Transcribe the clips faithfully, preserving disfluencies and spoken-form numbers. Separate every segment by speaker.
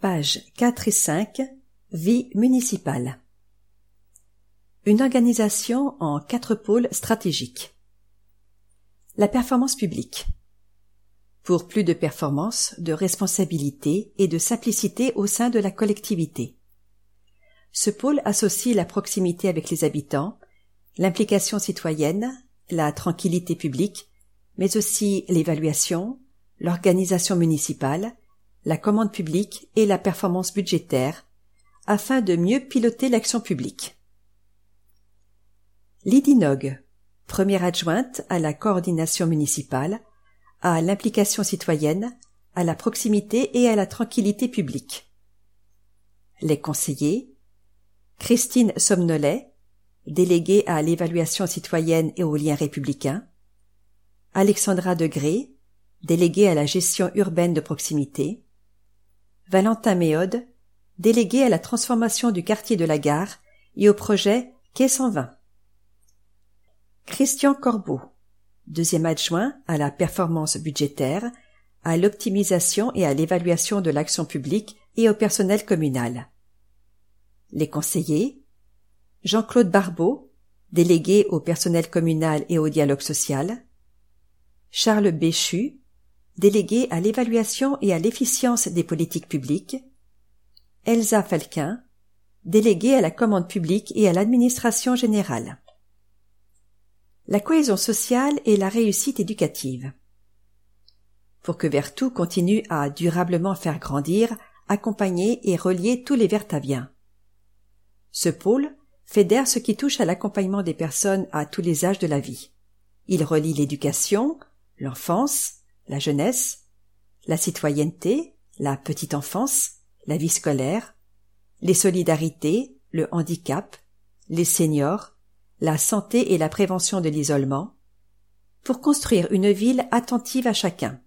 Speaker 1: Pages quatre et cinq. Vie municipale. Une organisation en quatre pôles stratégiques. La performance publique. Pour plus de performance, de responsabilité et de simplicité au sein de la collectivité. Ce pôle associe la proximité avec les habitants, l'implication citoyenne, la tranquillité publique, mais aussi l'évaluation, l'organisation municipale, la commande publique et la performance budgétaire, afin de mieux piloter l'action publique. Lydie Nog, première adjointe à la coordination municipale, à l'implication citoyenne, à la proximité et à la tranquillité publique. Les conseillers: Christine Somnolet, déléguée à l'évaluation citoyenne et aux liens républicains, Alexandra Degré, déléguée à la gestion urbaine de proximité, Valentin Méode, délégué à la transformation du quartier de la Gare et au projet Quai cent vingt. Christian Corbeau, deuxième adjoint à la performance budgétaire, à l'optimisation et à l'évaluation de l'action publique et au personnel communal. Les conseillers: Jean-Claude Barbeau, délégué au personnel communal et au dialogue social, Charles Béchu, délégué à l'évaluation et à l'efficience des politiques publiques, Elsa Falquin, déléguée à la commande publique et à l'administration générale. La cohésion sociale et la réussite éducative. Pour que Vertou continue à durablement faire grandir, accompagner et relier tous les Vertaviens. Ce pôle fédère ce qui touche à l'accompagnement des personnes à tous les âges de la vie. Il relie l'éducation, l'enfance, la jeunesse, la citoyenneté, la petite enfance, la vie scolaire, les solidarités, le handicap, les seniors, la santé et la prévention de l'isolement, pour construire une ville attentive à chacun.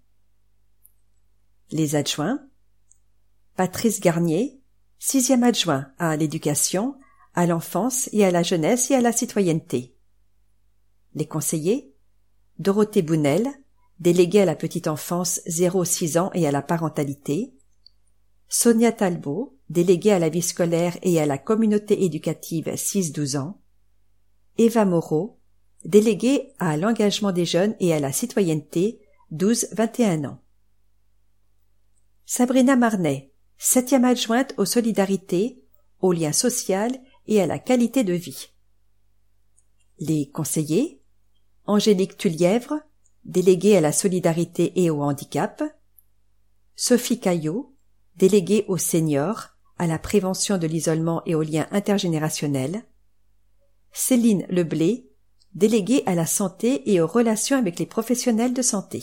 Speaker 1: Les adjoints: Patrice Garnier, sixième adjoint à l'éducation, à l'enfance et à la jeunesse et à la citoyenneté. Les conseillers: Dorothée Bounel, déléguée à la petite enfance zéro à six ans et à la parentalité, Sonia Talbot, déléguée à la vie scolaire et à la communauté éducative six à douze ans, Eva Moreau, déléguée à l'engagement des jeunes et à la citoyenneté douze à vingt et un ans. Sabrina Marnet, septième adjointe aux solidarités, au lien social et à la qualité de vie. Les conseillers: Angélique Tullièvre, déléguée à la solidarité et au handicap, Sophie Caillot, déléguée aux seniors, à la prévention de l'isolement et aux liens intergénérationnels, Céline Leblé, déléguée à la santé et aux relations avec les professionnels de santé.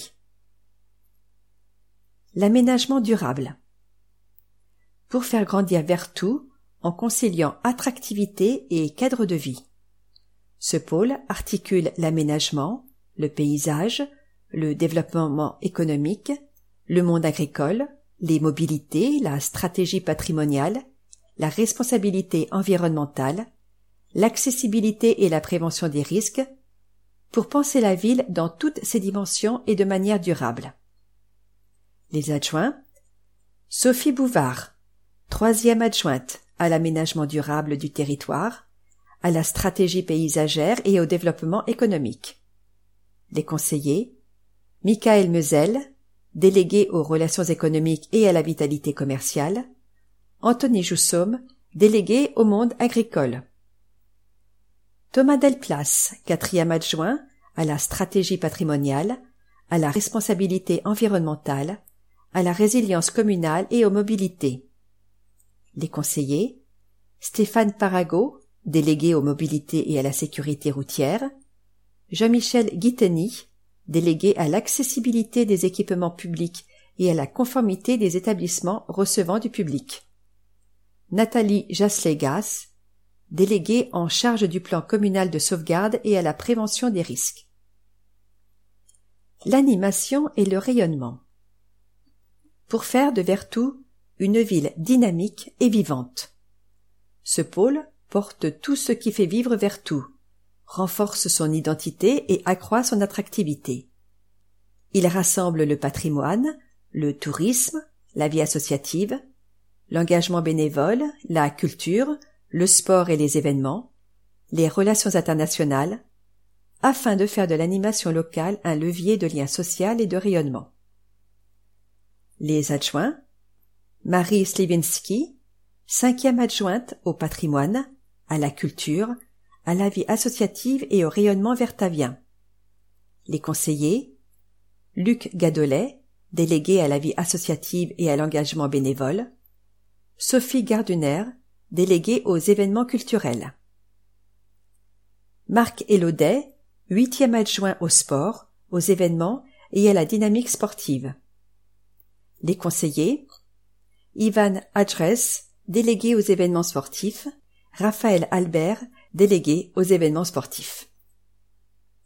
Speaker 1: L'aménagement durable. Pour faire grandir Vertou en conciliant attractivité et cadre de vie. Ce pôle articule l'aménagement, le paysage, le développement économique, le monde agricole, les mobilités, la stratégie patrimoniale, la responsabilité environnementale, l'accessibilité et la prévention des risques, pour penser la ville dans toutes ses dimensions et de manière durable. Les adjoints: Sophie Bouvard, troisième adjointe à l'aménagement durable du territoire, à la stratégie paysagère et au développement économique. Les conseillers: Michael Meusel, délégué aux relations économiques et à la vitalité commerciale, Anthony Joussomme, délégué au monde agricole. Thomas Delplace, quatrième adjoint à la stratégie patrimoniale, à la responsabilité environnementale, à la résilience communale et aux mobilités. Les conseillers: Stéphane Parago, délégué aux mobilités et à la sécurité routière, Jean-Michel Guiteny, délégué à l'accessibilité des équipements publics et à la conformité des établissements recevant du public. Nathalie Jaslegas, déléguée en charge du plan communal de sauvegarde et à la prévention des risques. L'animation et le rayonnement. Pour faire de Vertou une ville dynamique et vivante. Ce pôle porte tout ce qui fait vivre Vertou, renforce son identité et accroît son attractivité. Il rassemble le patrimoine, le tourisme, la vie associative, l'engagement bénévole, la culture, le sport et les événements, les relations internationales, afin de faire de l'animation locale un levier de lien social et de rayonnement. Les adjoints: Marie Sliwinski, cinquième adjointe au patrimoine, à la culture, à la vie associative et au rayonnement vertavien. Les conseillers: Luc Gadolet, délégué à la vie associative et à l'engagement bénévole, Sophie Garduner, déléguée aux événements culturels. Marc Elaudet, huitième adjoint au sport, aux événements et à la dynamique sportive. Les conseillers: Ivan Adres, délégué aux événements sportifs, Raphaël Albert, délégué aux événements sportifs.